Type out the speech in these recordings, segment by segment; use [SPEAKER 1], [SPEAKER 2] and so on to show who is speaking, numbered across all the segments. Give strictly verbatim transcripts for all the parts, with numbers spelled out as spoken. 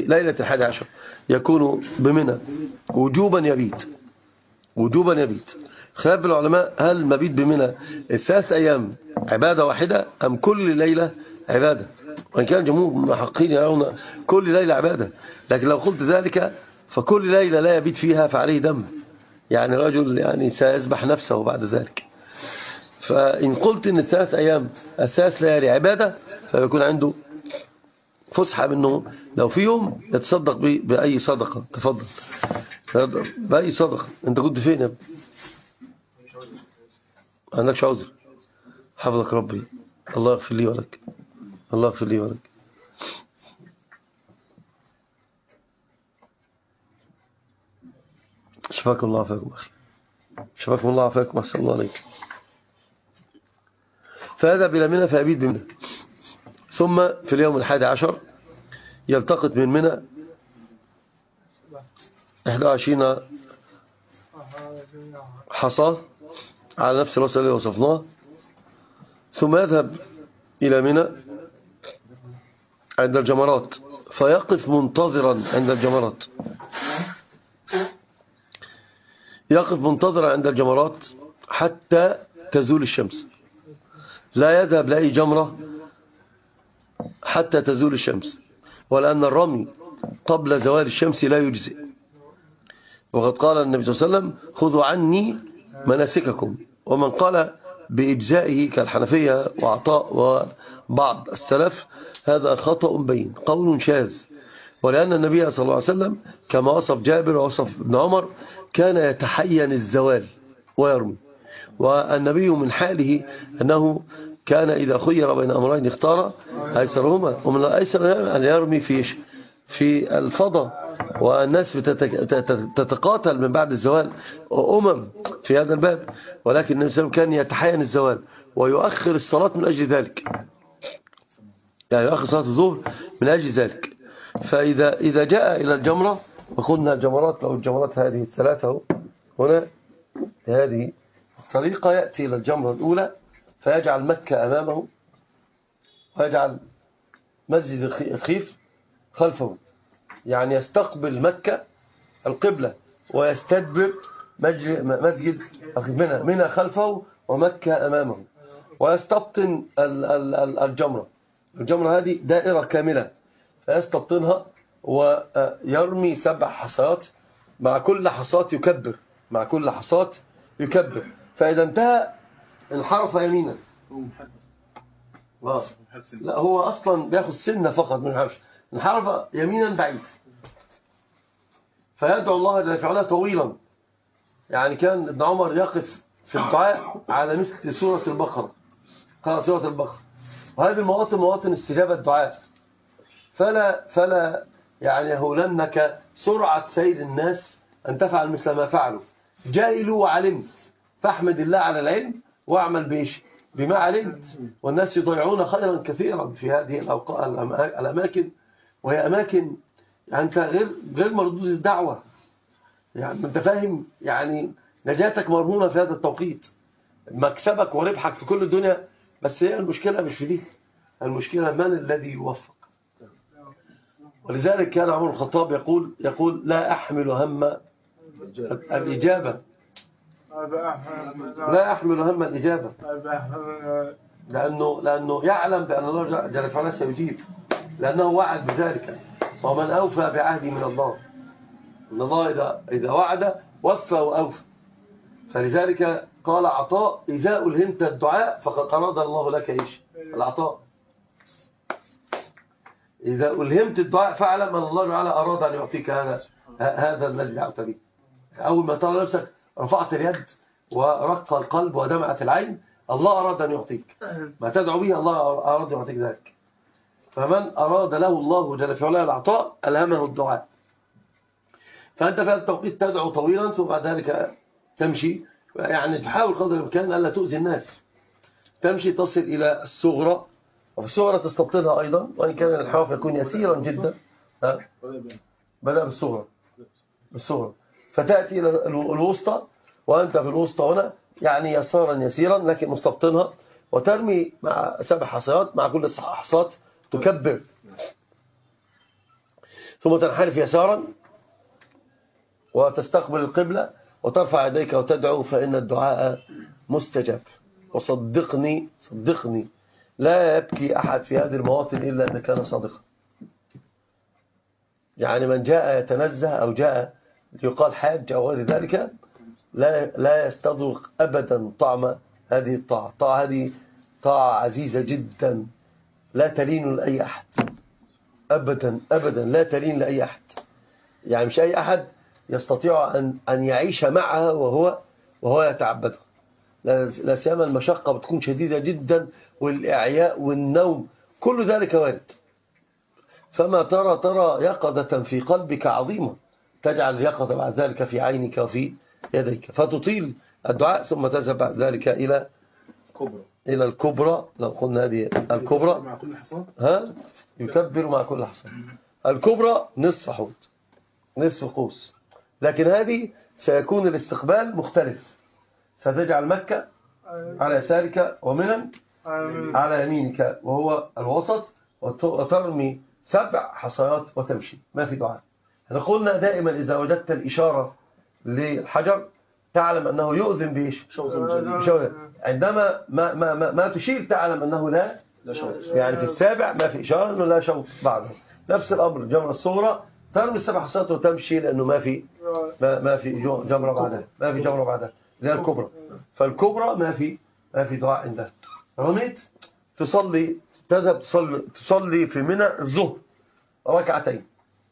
[SPEAKER 1] ليلة الحادي عشر يكون بمنى وجوبا يبيت وجوبا يبيت. خلاف العلماء هل المبيت بمنى الثلاث أيام عبادة واحدة أم كل ليلة عبادة؟ وإن كان جمهور المحققين يرون كل ليلة عبادة، لكن لو قلت ذلك فكل ليلة لا يبيت فيها فعليه دم، يعني رجل يعني سيذبح نفسه بعد ذلك. فإن قلت إن الثلاث أيام الثلاث ليالي عبادة فيكون عنده فسحة منه لو في يوم يتصدق بأي صدقة. تفضل بأي صدقة. أنت كنت فين يا ابني؟ ما عندكش عذر. حفظك ربي. الله يغفر لي ولك. الله يغفر لي ولك. شفاكم الله عافاكم أخي. شفاكم الله عافاكم أحسن الله عليك. فيذهب إلى منى فيبيت بمنى، ثم في اليوم الحادي عشر يلتقط من منى إحدى وعشرين حصى على نفس الوصف اللي وصفناه، ثم يذهب إلى منى عند الجمرات فيقف منتظرا عند الجمرات يقف منتظرا عند الجمرات حتى تزول الشمس. لا يذهب لأي جمرة حتى تزول الشمس، ولأن الرمي قبل زوال الشمس لا يجزئ. وقد قال النبي صلى الله عليه وسلم خذوا عني مناسككم. ومن قال بإجزائه كالحنفية وعطاء وبعض السلف هذا خطأ بين، قول شاذ. ولأن النبي صلى الله عليه وسلم كما وصف جابر ووصف ابن عمر كان يتحين الزوال ويرمي. والنبي من حاله أنه كان إذا خير بين أمرين اختار أيسرهما، ومن الأيسر أن يرمي في في الفضاء. والناس تتقاتل من بعد الزوال أمم في هذا الباب، ولكن النبي صلى الله عليه وسلم كان يتحين الزوال ويؤخر الصلاة من أجل ذلك، يعني يؤخر صلاة الظهر من أجل ذلك. فإذا إذا جاء إلى الجمرة وخذنا الجمرات، لو الجمرات هذه الثلاثة هنا هذه الطريقة، يأتي إلى الجمرة الأولى فيجعل مكة أمامه ويجعل مسجد الخيف خلفه، يعني يستقبل مكة القبلة ويستدبر مسجد منى منى خلفه ومكة أمامه، ويستبطن الجمرة. الجمرة هذه دائرة كاملة فيستبطنها ويرمي سبع حصات، مع كل حصات يكبر مع كل حصات يكبر. فإذا انتهى انحرف يمينا. لا هو أصلا بياخد سنة فقط من الحرف، انحرف يمينا بعيد فيدعو الله جل وعلا طويلا. يعني كان ابن عمر يقف في الدعاء على مثل سورة البقرة، قال سورة البقرة، وهذه المواطن مواطن استجابة الدعاء. فلا فلا يعني يهولنك سرعة سيد الناس أن تفعل مثل ما فعلوا. جاهلوا وعلمت، فاحمد الله على العلم واعمل بإيش بما علمت. والناس يضيعون خيرا كثيرا في هذه الأماكن، وهي أماكن يعني أنت غير غير مردود الدعوة. يعني أنت فاهم، يعني نجاتك مرهونة في هذا التوقيت، مكسبك وربحك في كل الدنيا. بس هي المشكلة مش في دي، المشكلة من الذي يوفق. ولذلك كان عمر الخطاب يقول يقول لا أحمل هم الإجابة، لا أحمل هم الإجابة، لأنه لأنه يعلم بأن الله جل وعلا سيجيب، لأنه وعد بذلك. ومن أوفى بعهدي من الله، إن الله إذا إذا وعد وفى وأوفى. فلذلك قال عطاء إذا ألهمت الدعاء فقد أراد الله لك إيش العطاء. إذا ألهمت الدعاء فاعلم أن الله تعالى أراد أن يعطيك هذا هذا الذي دعوت به. أول ما ترى نفسك رفعت اليد ورق القلب ودمعت العين، الله أراد أن يعطيك ما تدعو به، الله أراد أن يعطيك ذلك. فمن أراد له الله جل وعلا العطاء ألهمه الدعاء. فأنت في هذا التوقيت تدعو طويلا، ثم بعد ذلك تمشي، يعني تحاول قدر الإمكان ألا تؤذي الناس. تمشي تصل إلى الصغرى، وفي الصغرى تستبطنها أيضا، وإن كان الانحراف يكون يسيرا جدا. ها؟ بدأ بالصغرى بالصغرى فتأتي إلى الوسطى، وأنت في الوسطى هنا يعني يسارا يسيرا لكن مستبطنها، وترمي مع سبع حصيات، مع كل حصات تكبر. ثم تنحرف يسارا وتستقبل القبلة وترفع يديك وتدعو، فإن الدعاء مستجاب. وصدقني صدقني لا يبكي أحد في هذه المواطن إلا أن كان صادقا. يعني من جاء يتنزه أو جاء يقال حاج أو غير ذلك لا لا يستذوق أبدا طعم هذه الطاعة. الطاعة هذه طاعة عزيزة جدا لا تلين لأي أحد أبدا أبدا، لا تلين لأي أحد. يعني مش أي أحد يستطيع أن أن يعيش معها وهو وهو يتعبدها. لا سيما المشقة بتكون شديدة جدا، والإعياء والنوم كل ذلك وارد. فما ترى ترى يقظة في قلبك عظيمة تجعل اليقظة بعد ذلك في عينك وفي يديك، فتطيل الدعاء ثم تذهب بعد ذلك إلى
[SPEAKER 2] كبرى.
[SPEAKER 1] إلى الكبرى. لو قلنا هذه الكبرى
[SPEAKER 2] مع كل حصان
[SPEAKER 1] ها يكبر مع كل حصان. الكبرى نصف حوض نصف قوس، لكن هذه سيكون الاستقبال مختلف. فتجعل مكة على يسارك ومنى على يمينك وهو الوسط، وترمي سبع حصيات وتمشي، ما في دعاء. احنا قلنا دائما إذا وجدت الإشارة للحجر تعلم أنه يؤذن بإيش؟ عندما ما, ما, ما, ما تشير تعلم أنه لا, لا شوط. يعني في السابع ما في إشارة أنه لا شوط بعده. نفس الأمر الجمرة الصغرى ترمي السبع حصيات وتمشي، لأنه ما في ما, ما في جمرة بعدها، ما في جمرة بعدها زي الكبرى. فالكبرى ما في ما في دعاء عندها. رميت تصلي تذهب تصلي, تصلي في منى الظهر ركعتين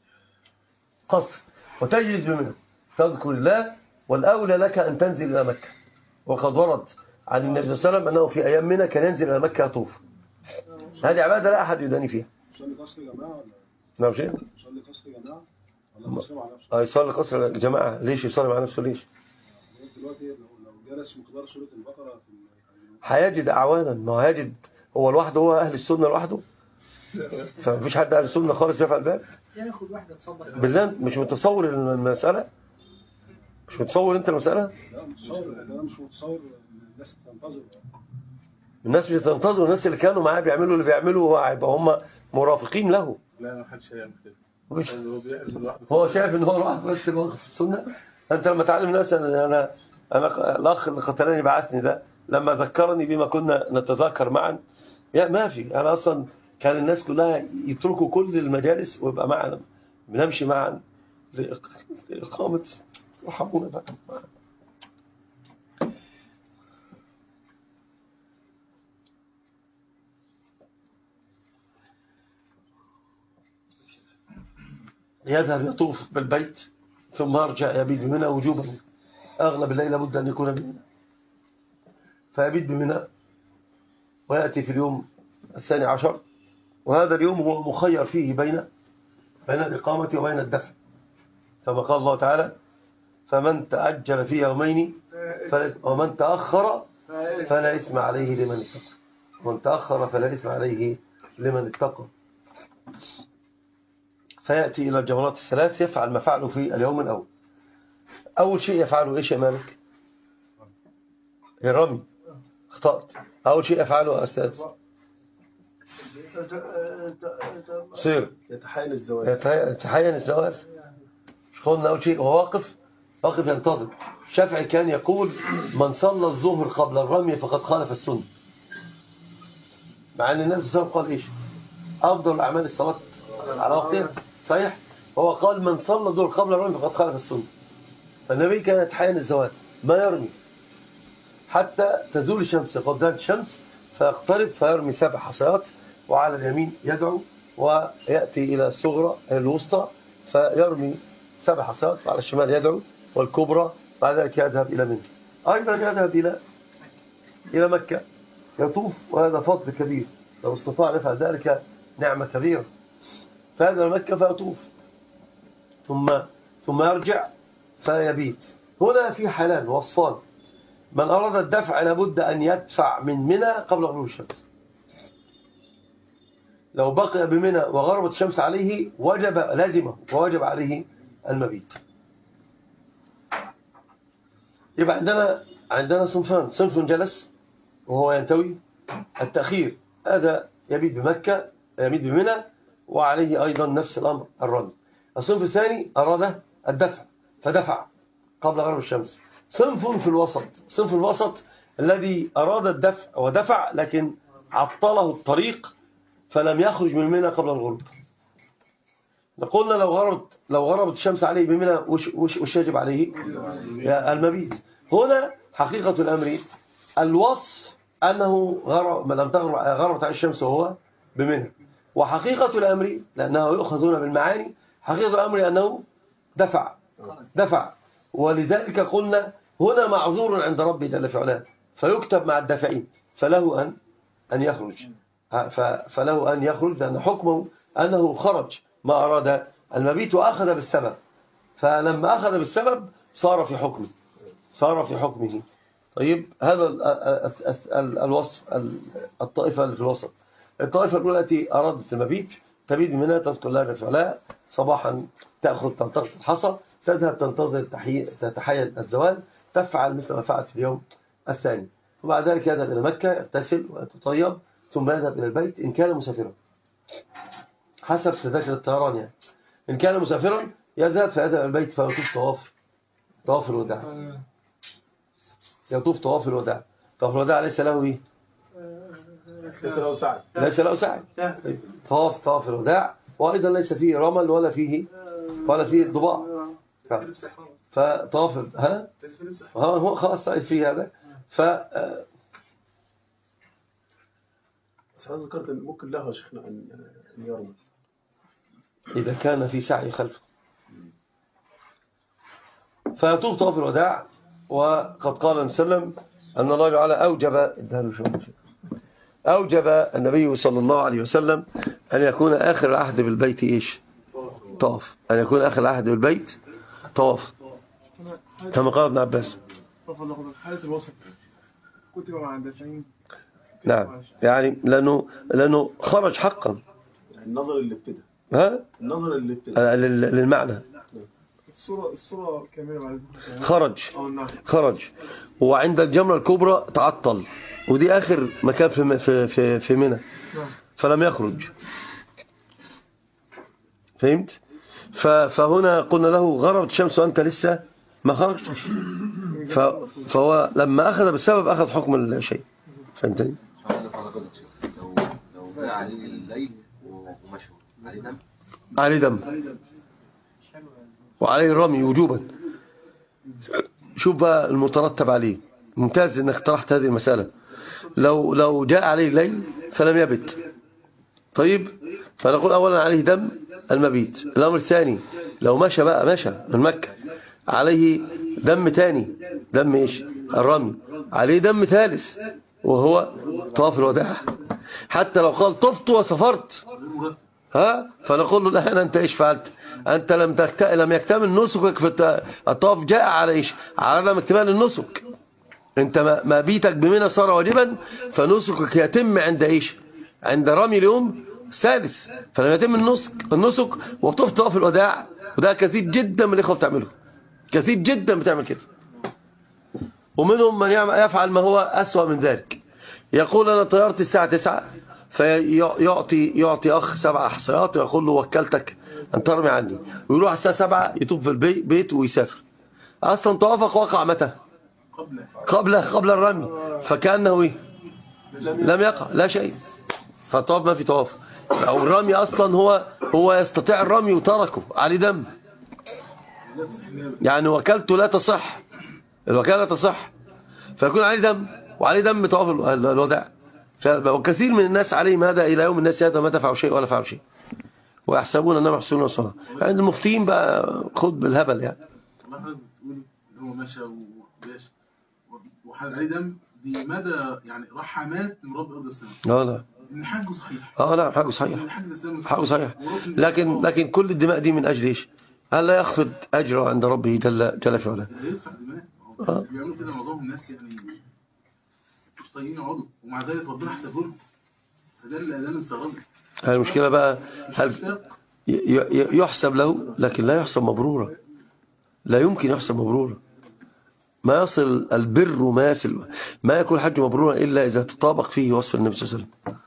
[SPEAKER 1] قصر، وتجلس بمنى تذكر الله. والأولى لك أن تنزل إلى مكة، وقد ورد عن النبي صلى الله عليه وسلم أنه في أيام منى كان ينزل إلى مكة يطوف. هذه عبادة لا أحد يداني فيها.
[SPEAKER 2] يصلي قصر جماعة ولا
[SPEAKER 1] نعم شيء؟
[SPEAKER 2] يصلي قصر جماعة ولا يصلي مع نفسه؟
[SPEAKER 1] اه يصلي قصر الجماعة. ليش يصلي مع نفسه؟ ليش؟
[SPEAKER 2] دلوقتي لو جلس مقدار سورة البقرة في
[SPEAKER 1] هيجد أعوانا. ما هو هيجد هو لوحده، هو أهل السنة لوحده، فمفيش حد أهل السنة خالص يفعل ذلك.
[SPEAKER 3] ياخد واحدة تصدق
[SPEAKER 1] بالله مش متصور المسألة، مش متصور أنت المسألة.
[SPEAKER 2] لا متصور، أنا مش متصور الناس تنتظر.
[SPEAKER 1] الناس مش تنتظر، الناس اللي كانوا معاه بيعملوا اللي بيعملوه هيبقى هم مرافقين له.
[SPEAKER 2] لا ما حدش هيعمل كده.
[SPEAKER 1] مش
[SPEAKER 2] هو بيعمل لوحده.
[SPEAKER 1] هو شايف ان هو لوحده بس اللي واقف في السنة. انت لما تعلم الناس انا انا انا الاخ اللي قتلني بعثني ده لما ذكرني بما كنا نتذاكر معا، يا ما في انا اصلا كان الناس كلها يتركوا كل المجالس ويبقى معنا بنمشي معا لإقامة. يرحمونا بقى. يذهب يطوف بالبيت ثم يرجع يبيت بمنى وجوبا. أغلب الليل لابد أن يكون بمنى، فيبيت بمنى ويأتي في اليوم الثاني عشر. وهذا اليوم هو مخير فيه بين بين الإقامة وبين الدفع، كما قال الله تعالى: فمن تأجل في يومين ومن تأخر فلا إثم عليه لمن اتقى. ومن تأخر فلا إثم عليه لمن اتقى. فيأتي إلى الجمرات الثلاث يفعل ما فعله في اليوم الأول. أول شيء يفعله إيش يا مالك؟ الرمي. اخطأت. أول شيء يفعله أستاذ صير
[SPEAKER 2] يتحين الزواج.
[SPEAKER 1] يتحين الزواج. مش قلنا أول شيء هو واقف واقف ينتظر. الشافعي كان يقول: من صلى الظهر قبل الرمي فقد خالف السنة. مع أن النبي صلى الله عليه وسلم قال إيش؟ أفضل الأعمال الصلاة على وقتها. صحيح. هو قال: من صلى الظهر قبل الرمي فقد خالف السنة. فالنبي كان يتحين الزواج ما يرمي حتى تزول الشمس. قد زالت الشمس فيقترب فيرمي سبع حصيات، وعلى اليمين يدعو، ويأتي إلى الصغرى الوسطى فيرمي سبع حصيات، وعلى الشمال يدعو، والكبرى بعد ذلك يذهب إلى منى. أيضا يذهب إلى إلى مكة يطوف، وهذا فضل كبير. لو استطاع يفعل ذلك نعمة كبيرة. فهذا مكة فيطوف ثم ثم يرجع فيبيت. هنا في حالان وصفان. من أراد الدفع لابد أن يدفع من منى قبل غروب الشمس. لو بقي بمنى وغربت الشمس عليه وجب لازمه ووجب عليه المبيت. يبقى عندنا عندنا صنفان: صنف جلس وهو ينتوي التأخير، هذا يبيت بمكة يبيت بمنى، وعليه أيضا نفس الأمر الرمي. الصنف الثاني أراد الدفع فدفع قبل غرب الشمس. صنف في الوسط، صنف الوسط الذي أراد الدفع ودفع لكن عطله الطريق فلم يخرج من منى قبل الغروب. قلنا لو غربت لو غربت الشمس عليه بمنى وش, وش, وش يجب عليه؟ المبيت. هنا حقيقة الأمر الوصف أنه غرب لم تغرب غربت عليه الشمس وهو بمنى، وحقيقة الأمر لأنه يؤخذون بالمعاني حقيقة الأمر أنه دفع دفع ولذلك قلنا هنا معذور عند ربي جل في علاه فيكتب مع الدافعين فله أن أن يخرج فله أن يخرج لأن حكمه أنه خرج ما أراد المبيت وأخذ بالسبب، فلما أخذ بالسبب صار في حكمه صار في حكمه. طيب هذا الوصف الطائفة اللي في الوسط. الطائفة الأولى التي أرادت المبيت تبيد منها تذكر الله جل في علاه صباحا تأخذ تلتقط الحصى تذهب تنتظر تتحيز الزوال تفعل مثل ما فعلت في اليوم الثاني، وبعد ذلك يذهب إلى مكة يغتسل ويتطيب ثم يذهب إلى البيت إن كان مسافرا حسب تذاكر الطيران يعني. إن كان مسافرا يذهب فيذهب إلى البيت فيطوف طواف طواف الوداع يطوف طواف الوداع. طواف الوداع ليس له إيه؟
[SPEAKER 3] ليس له سعي
[SPEAKER 1] ليس له سعي طواف طواف الوداع وأيضا ليس فيه رمل ولا فيه ولا فيه ضباع فطواف ها هو خلاص فيه هذا. ف
[SPEAKER 3] بس أنا ذكرت أن ممكن له شيخنا أن يرمل
[SPEAKER 1] إذا كان في سعي خلفه فيطوف طواف الوداع. وقد قال النبي صلى الله عليه وسلم أن الله تعالى أوجب أوجب النبي صلى الله عليه وسلم أن يكون آخر العهد بالبيت إيش؟ طواف. أن يكون آخر العهد بالبيت طواف كما قال ابن عباس.
[SPEAKER 4] حالة الوسط كتب مع الدافعين.
[SPEAKER 1] نعم يعني لأنه لأنه خرج حقا
[SPEAKER 3] النظر اللي ابتدى
[SPEAKER 1] ها
[SPEAKER 3] النظر اللي ابتدى
[SPEAKER 1] للمعنى
[SPEAKER 4] الصورة الصورة كاملة
[SPEAKER 1] خرج خرج وعند الجمرة الكبرى تعطل ودي آخر مكان في في في, في منى فلم يخرج. فهمت؟ فهنا قلنا له غربت الشمس وأنت لسه ما خرجتش فهو لما أخذ بالسبب أخذ حكم الشيء. فهمتني؟
[SPEAKER 5] لو لو جاء عليه الليل ومشوا عليه دم
[SPEAKER 1] عليه دم وعليه الرمي وجوبا. شوف بقى المترتب عليه. ممتاز انك طرحت هذه المسألة. لو لو جاء عليه الليل فلم يبت طيب فنقول اولا عليه دم المبيت. الامر الثاني لو مشى بقى مشى من مكة عليه دم تاني دم ايش؟ الرمي. عليه دم ثالث وهو طواف الوداع. حتى لو قال طفت وسافرت ها فنقول له الآن أنت إيش فعلت؟ أنت لم تكت... لم يكتمل نسكك في الطواف جاء على إيش؟ على عدم اكتمال النسك. أنت ما بيتك بمنى صار واجبا فنسكك يتم عند إيش؟ عند رمي اليوم الثالث فلم يتم النسك النسك وطفت طواف الوداع. وده كثير جدا من الإخوة بتعمله كثير جدا بتعمل كده. ومنهم من يفعل ما هو أسوأ من ذلك. يقول أنا طيارتي الساعة تسعة فيعطي يعطي أخ سبع أحصيات ويقول له وكلتك أن ترمي عني ويروح الساعة سبعة يطوف في البيت ويسافر. أصلا طوافك وقع متى؟ قبل قبل الرمي فكأنه إيه؟ لم يقع لا شيء. فالطواف ما في طواف أو الرمي أصلا هو هو يستطيع الرمي وتركه عليه دم يعني وكلته لا تصح الوكالة تصح فيكون عليه دم وعليه دم طواف الوداع. وكثير من الناس عليهم هذا إلى يوم الناس هذا ما دفعوا شيء ولا فعلوا شيء ويحسبون أنهم يحسنون الصلاة. عند المفتين بقى خد بالهبل يعني.
[SPEAKER 6] الله حضرتك بتقول هو مشى وبيش وحال عليه دم دي مدى يعني رحمات من رب أرض السماء.
[SPEAKER 1] لا لا
[SPEAKER 6] إن حجه صحيح.
[SPEAKER 1] اه لا حجه صحيح حجه صحيح لكن لكن كل الدماء دي من أجل إيش؟ هل لا يخفض أجره عند ربه جل جل في علاه.
[SPEAKER 6] يدفع دماء بيعملوا كده معظمهم الناس يعني مش طايقين يقعدوا ومع ذلك ربنا حسبه لهم فده اللي انا مستغرب.
[SPEAKER 1] المشكلة بقى هل يحسب له لكن لا يحسب مبرورا. لا يمكن يحسب مبرورا. ما يصل البر ما يصل ما يكون حج مبرورا إلا إذا تطابق فيه وصف النبي صلى الله عليه وسلم.